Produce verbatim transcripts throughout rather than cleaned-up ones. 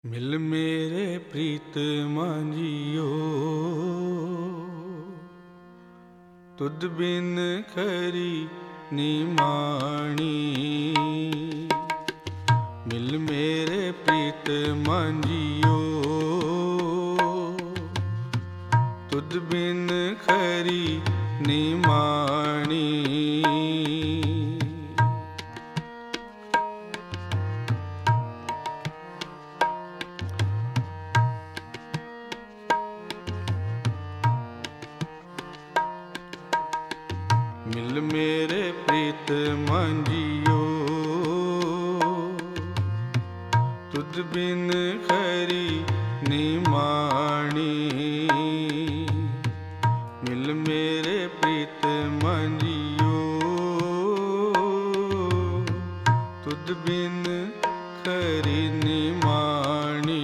ਮਿਲ ਮੇਰੇ ਪ੍ਰੀਤ ਮਾਂਜੀਓ, ਤੁਧ ਬਿਨ ਖਰੀ ਨਿਮਾਣੀ। ਮਿਲ ਮੇਰੇ ਪ੍ਰੀਤ ਮਾਂਜੀਓ, ਤੁਧ ਬਿਨ ਖਰੀ ਨਿਮਾਣੀ। ਮਿਲ ਮੇਰੇ ਪ੍ਰੀਤ ਮਾਂਜੀਓ, ਤੁਧ ਬਿਨ ਖਰੀ ਨਿਮਾਣੀ। ਮਿਲ ਮੇਰੇ ਪ੍ਰੀਤ ਮਾਂਜੀਓ, ਤੁਧ ਬਿਨ ਖਰੀ ਨਿਮਾਣੀ।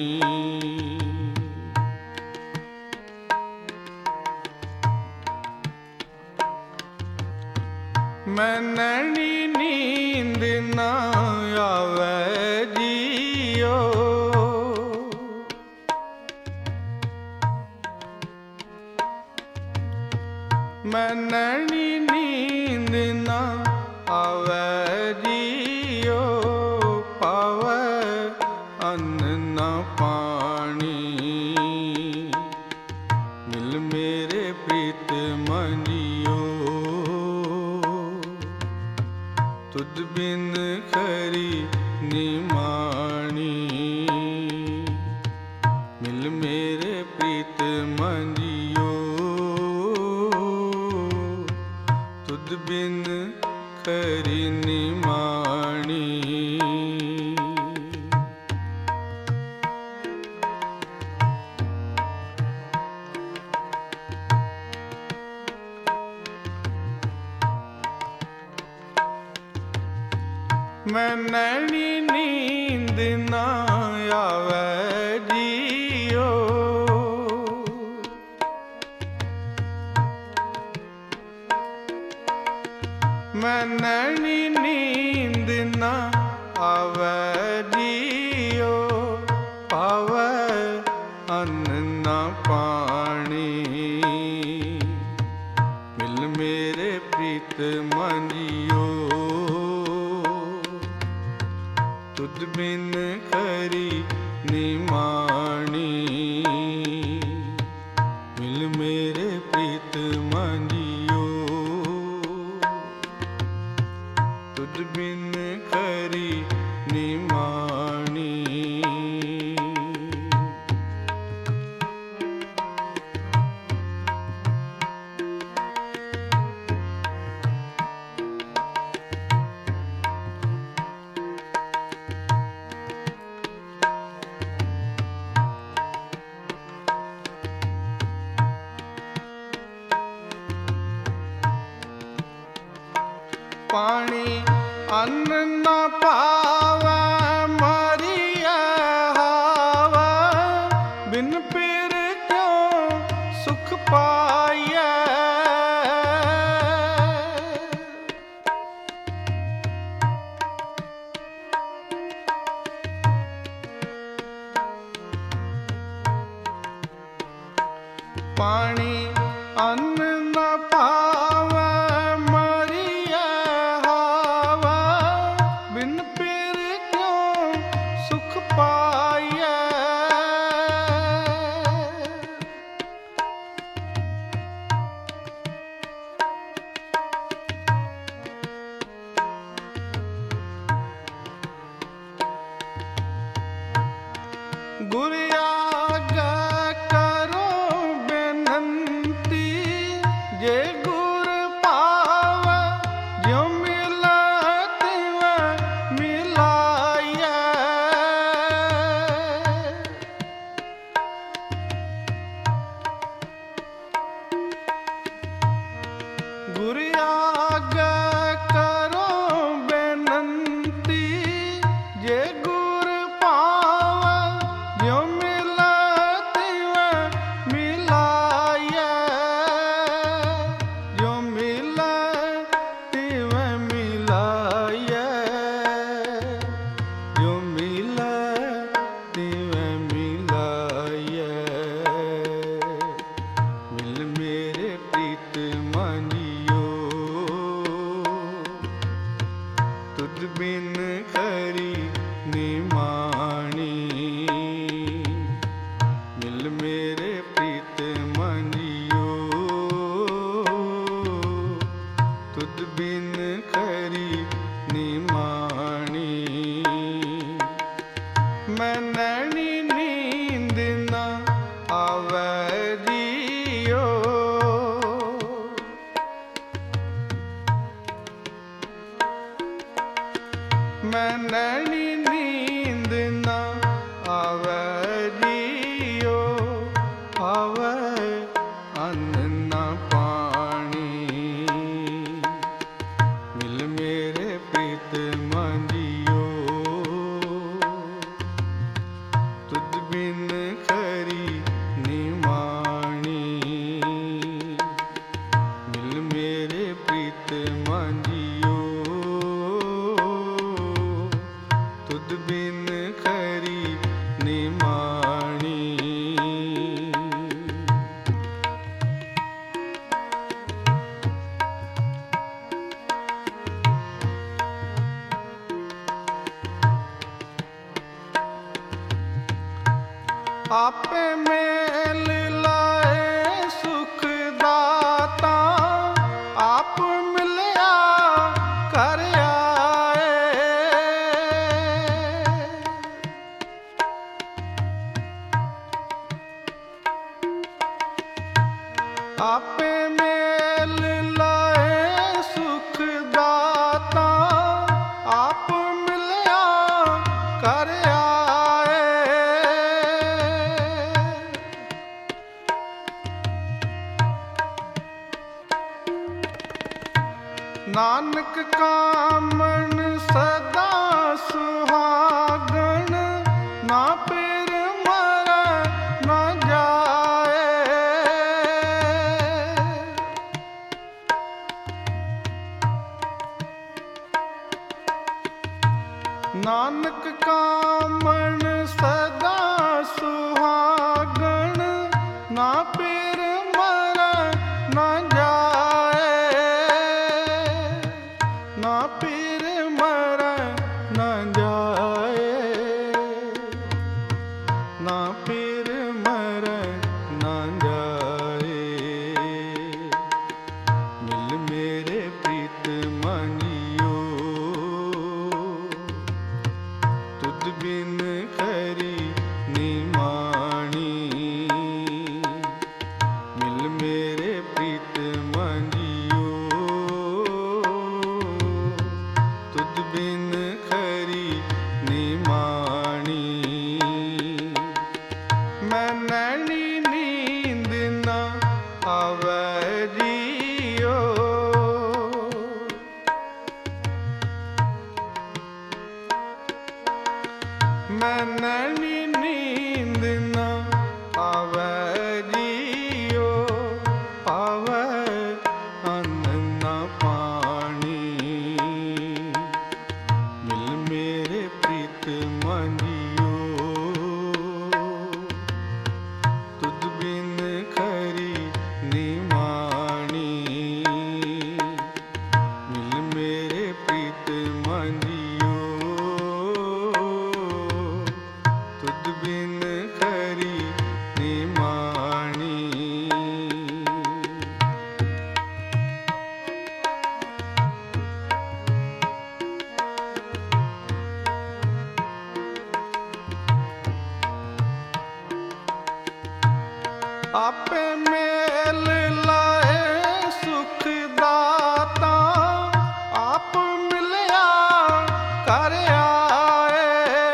ਮੈਨਣੀ ਨੀਂਦ ਨਾ ਆਵੇ ਜੀਓ, ਮੈਨਣੀ ਨੀਂਦ ਨਾ ਆਵੇ ਜੀਓ। ਪਾਵੇ ਅੰਨ ਨਾ ਪਾਣੀ, ਮਿਲ ਮੇਰੇ ਪ੍ਰੀਤ ਮਾਂਜੀਓ, ਤੁਧ ਬਿਨ ਖਰੀ ਨਿਮਾਣੀ। ਮਿਲ ਮੇਰੇ ਪ੍ਰੀਤ ਮਾਂਜੀਓ, ਤੁਧ ਬਿਨ ਖਰੀ ਨਿਮਾਣੀ। ਮੈਨਣੀ ਨੀਂਦ ਨਾ ਆਵੇ ਜੀਓ, ਮੈਨਣੀ ਨੀਂਦ ਨਾ ਆਵੇ ਜੀਓ। ਪਾਵੇ ਅੰਨ ਨਾ ਪਾਣੀ, ਮਿਲ ਮੇਰੇ ਪ੍ਰੀਤ ਮਾਂਜੀਓ, ਤੁਧ ਬਿਨ ਖਰੀ ਨਿਮਾਣੀ। ਮਿਲ ਮੇਰੇ ਪ੍ਰੀਤ ਮਾਂਜੀਓ, ਤੁਧ ਬਿਨ ਖਰੀ ਨਿਮਾਣੀ। ਪਾਣੀ ਅੰਨ ਨਾ ਪਾਵੈ ਮਰੀਐ ਹਾਵੈ। ਬਿਨ ਪੀਰ ਕਿਉ ਸੁਖ ਪਾਈਐ। ਪਾਣੀ ਅੰਨ ਨਾ ਪਾਵੈ ਗੁਰ ਆਗਿਆ ਕਰੋ ਬੇਨੰਤੀ। ਜੇ ਗੁਰ ਪਾਵੈ ਜਿਉ ਮਿਲੈ ਤਿਵੈ ਮਿਲਾਈਐ। ਗੁਰ ਆਗਿਆ ਕਰੋ ਬੇਨੰਤੀ। ਜੇ ਗੁਰ ਪਾਵੈ ਜਿਉ ਮਿਲੈ मैं नैनी नींद न आवे जियो। मैं नैनी नींद न आवे जियो, आवे अन्न न पानी, मिल मेरे प्रीत मंजियो। तुद बिन खरी निमाणी, मिल मेरे प्रीत मंजियो। तुद बिन खरी निमाणी। आपे मेल लाए सुख दाता, आप मिलया कर आए। आपे मेल लाए सुख दाता, आप मिलया कर आए। नानक कामन सदा सुहागन, ना पिर मरै ना जाए। नानक कामन सदा सुहागन, ना पिर मरै ना जाए। ना पीर मरै न जाए, ना पीर मरै न जाए। मिल मेरे प्रीत मंजियो, तुद बिन खरी निमाणी, मिल मेरे प्रीत मंजियो। तुद बिन खरी निमाणी। मैं नैनी नींद न आवे जियो। मैं नैनी नींद न आवे जियो, आवे अन्न न पानी, मिल मेरे प्रीत मंजियो। तुद बिन खरी निमाणी, मिल मेरे प्रीत मंजियो। तुद बिन खरी निमाणी। आपे मेल लाए सुख दाता, आप मिलया कर आए।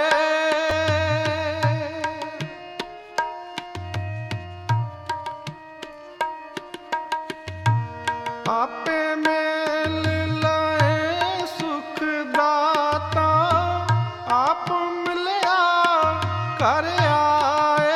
आपे मेल लाए सुख दाता, आप मिलया कर आए।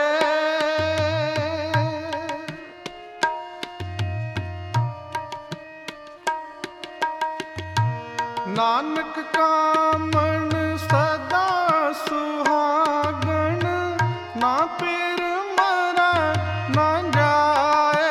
नानक कामन सदा सुहागन, ना पिर मरै ना जाए।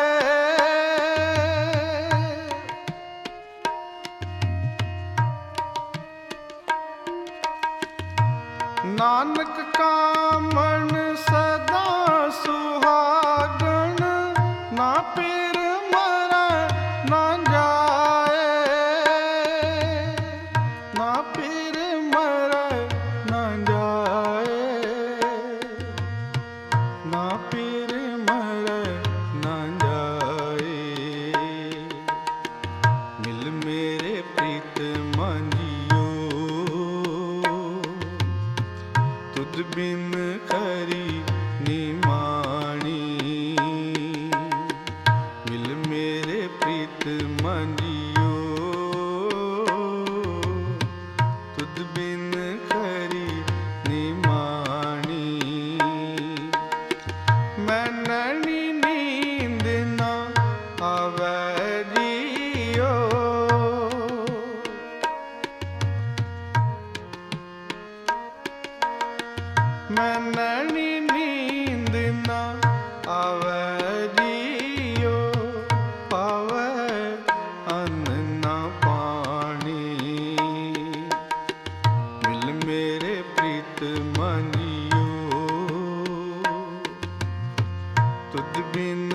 नानक कामन सदा सुहागन, ना पिर मरै ना जाए। ना पिर मरै ना जाए। ਬਿਨ ਖਰੀ ਨਿਮਾਣੀ। ਮਿਲ ਮੇਰੇ ਪ੍ਰੀਤ ਮਨ ਜੀਓ, ਤੁਧ ਬਿਨ ਖਰੀ ਨਿਮਾਣੀ। ਮੈਂ ਨੈਣੀ ਨੀਂਦ ਨਾ ਆਵੈ ਜੀਓ, ਮੈਂ ਨੈਣੀ ਨੀਂਦ ਨਾ ਆਵੈ ਜੀਓ। ਪਾਵੈ ਅੰਨ ਨਾ ਪਾਣੀ, ਮਿਲ ਮੇਰੇ ਪ੍ਰੀਤ ਮਨ ਜੀਓ, ਤੁਧ ਬਿਨ